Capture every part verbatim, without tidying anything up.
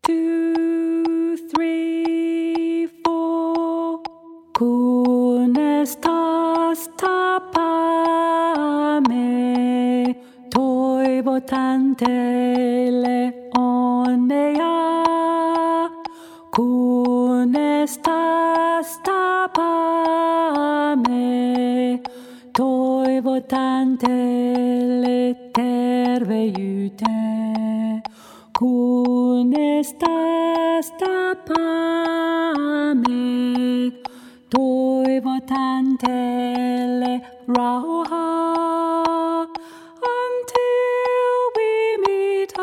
two, three, four. Kun estas tapame, toivotan teille onnea. Kun estas tapame, toivotan teille terveyttä. Kun estas tapame, toivotan teille rauhaa. Until we meet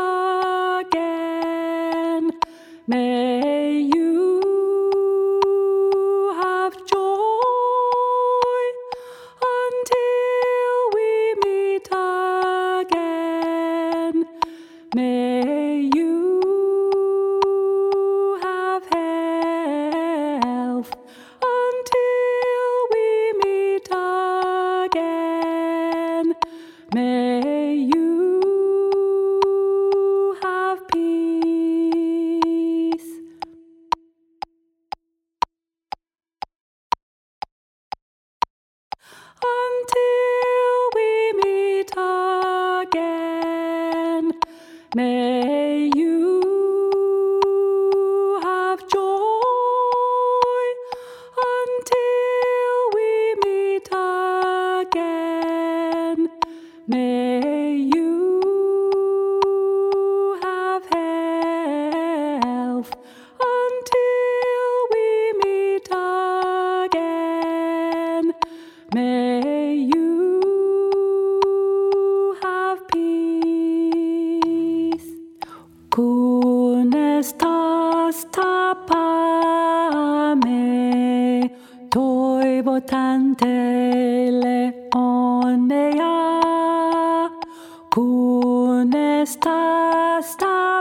again, may you have joy. Until we meet again, may you have health. Until we meet again, may you have peace. Until we meet again, may you have joy. Until we meet again, may you have health. Until we meet again, may you have peace. Kun estas tapame, toivotan teille onnea. Kun estas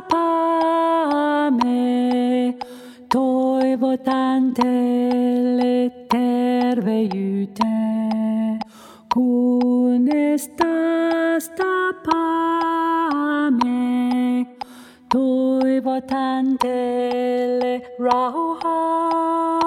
tapame, toivotan teille terveyttä. Kun estas tapame, toivotan teille rauhaa.